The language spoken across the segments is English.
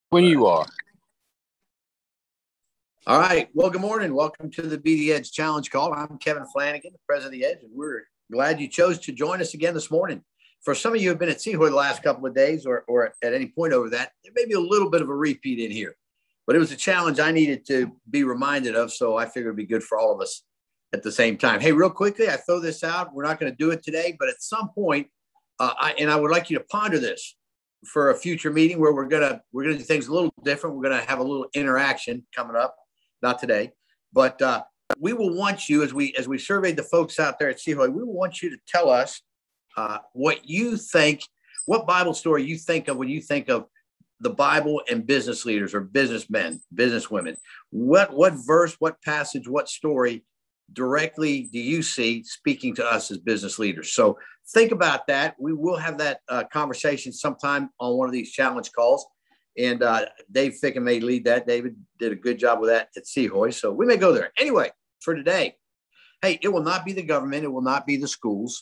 When you are. All right. Well, good morning. Welcome to the Be the Edge Challenge Call. I'm Kevin Flanagan, the president of the Edge, and we're glad you chose to join us again this morning. For some of you who have been at Seahoy the last couple of days or at any point over that, there may be a little bit of a repeat in here, but it was a challenge I needed to be reminded of, so I figured it'd be good for all of us at the same time. Hey, real quickly, I throw this out. We're not going to do it today, but at some point, I would like you to ponder this for a future meeting where we're gonna do things a little different. We're gonna have a little interaction coming up. Not today, but we will want you, as we surveyed the folks out there at Seahoy, we will want you to tell us what you think, what Bible story you think of when you think of the Bible and business leaders or businessmen, businesswomen. What verse, what passage, what story directly do you see speaking to us as business leaders? So think about that. We will have that conversation sometime on one of these challenge calls. And Dave Ficken may lead that. David did a good job with that at Seahoy. So we may go there. Anyway, for today, hey, it will not be the government. It will not be the schools.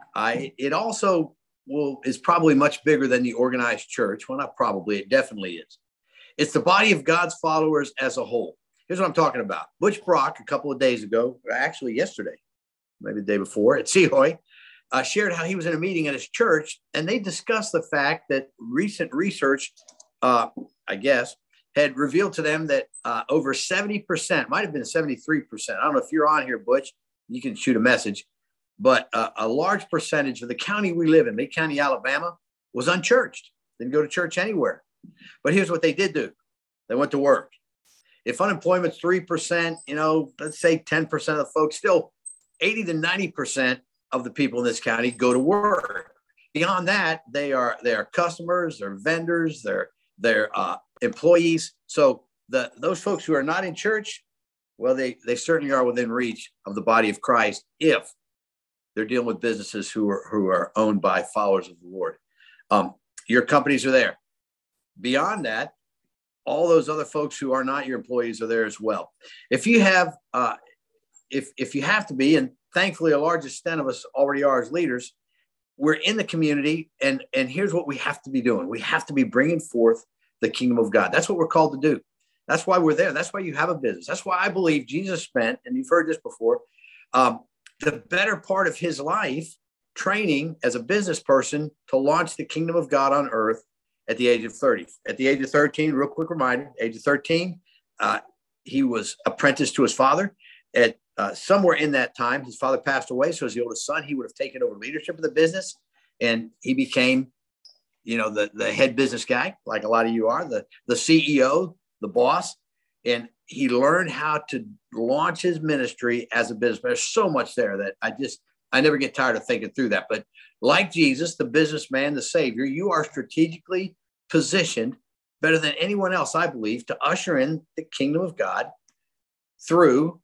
It also is probably much bigger than the organized church. Well, not probably. It definitely is. It's the body of God's followers as a whole. Here's what I'm talking about. Butch Brock, a couple of days ago, or actually yesterday, maybe the day before, at Seahoy, shared how he was in a meeting at his church, and they discussed the fact that recent research I guess, had revealed to them that over 70%, might have been 73%. I don't know if you're on here, Butch, you can shoot a message, but a large percentage of the county we live in, Lee County, Alabama, was unchurched. Didn't go to church anywhere. But here's what they did do. They went to work. If unemployment's 3%, let's say 10% of the folks, still 80 to 90% of the people in this county go to work. Beyond that, they are customers, they're vendors, they're employees. So those folks who are not in church, well, they certainly are within reach of the body of Christ if they're dealing with businesses who are owned by followers of the Lord. Your companies are there. Beyond that, all those other folks who are not your employees are there as well. If you have, if you have to be, and thankfully a large extent of us already are as leaders, we're in the community, and here's what we have to be doing. We have to be bringing forth the kingdom of God. That's what we're called to do. That's why we're there. That's why you have a business. That's why I believe Jesus spent, and you've heard this before, the better part of his life training as a business person to launch the kingdom of God on earth at the age of 30. At the age of 13, real quick reminder, age of 13, he was apprenticed to his father. At somewhere in that time, his father passed away. So as the oldest son, he would have taken over leadership of the business, and he became, the head business guy, like a lot of you are, the CEO, the boss. And he learned how to launch his ministry as a businessman. There's so much there that I never get tired of thinking through that. But like Jesus, the businessman, the savior, you are strategically positioned better than anyone else, I believe, to usher in the kingdom of God through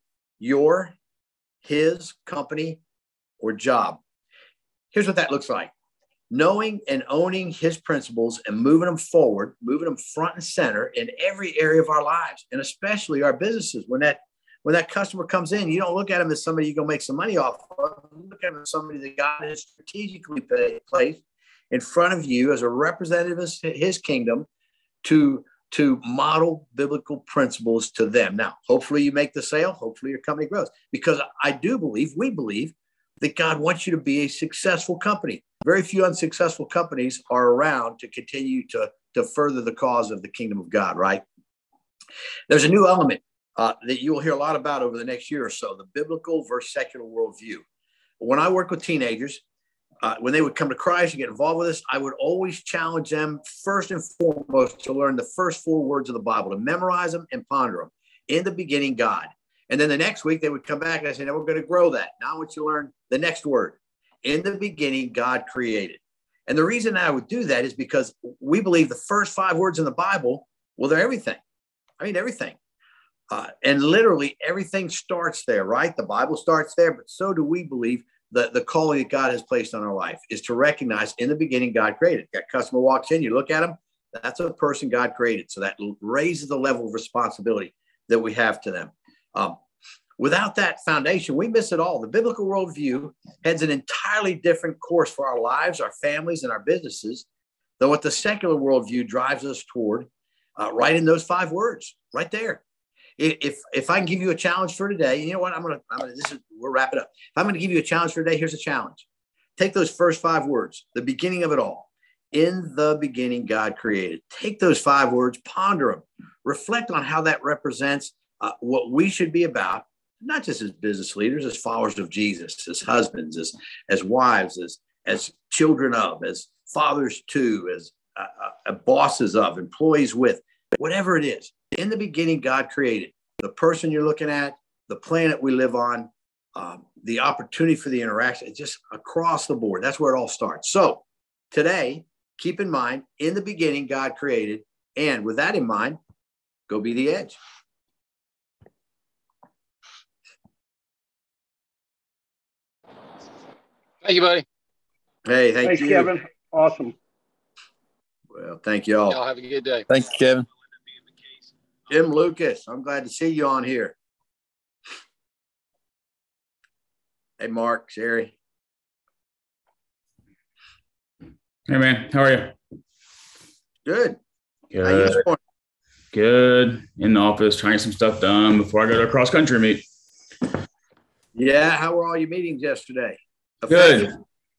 his company or job. Here's what that looks like. Knowing and owning his principles and moving them forward, moving them front and center in every area of our lives, and especially our businesses. When that customer comes in, you don't look at him as somebody you're going to make some money off of. You look at him as somebody that God has strategically placed in front of you as a representative of his kingdom to model biblical principles to them. Now, hopefully you make the sale. Hopefully your company grows, because we believe that God wants you to be a successful company. Very few unsuccessful companies are around to continue to further the cause of the kingdom of God, right? There's a new element that you will hear a lot about over the next year or so, the biblical versus secular worldview. When I work with teenagers, when they would come to Christ and get involved with us, I would always challenge them first and foremost to learn the first 4 words of the Bible, to memorize them and ponder them. In the beginning, God. And then the next week they would come back and I say, now we're going to grow that. Now I want you to learn the next word. In the beginning, God created. And the reason I would do that is because we believe the first 5 words in the Bible, well, they're everything. I mean, everything. And literally everything starts there, right? The Bible starts there, but so do we believe the calling that God has placed on our life is to recognize in the beginning, God created. That customer walks in, you look at him, that's a person God created. So that raises the level of responsibility that we have to them. Without that foundation, we miss it all. The biblical worldview heads an entirely different course for our lives, our families, and our businesses than what the secular worldview drives us toward Write in those 5 words right there. If I can give you a challenge for today, you know what? We'll wrap it up. If I'm going to give you a challenge for today, here's a challenge. Take those first 5 words, the beginning of it all. In the beginning, God created. Take those 5 words, ponder them, reflect on how that represents what we should be about, not just as business leaders, as followers of Jesus, as husbands, as wives, as children of, as fathers to, as bosses of, employees with, whatever it is. In the beginning, God created the person you're looking at, the planet we live on, the opportunity for the interaction, just across the board. That's where it all starts. So today, keep in mind, in the beginning, God created. And with that in mind, go be the edge. Thank you, buddy. Hey, thanks you. Kevin. Awesome. Well, thank you all. Y'all have a good day. Thank you, Kevin. Jim Lucas, I'm glad to see you on here. Hey, Mark, Sherry. Hey, man. How are you? Good. Good. How you this morning? Good. In the office, trying to get some stuff done before I go to a cross-country meet. Yeah. How were all your meetings yesterday? Good.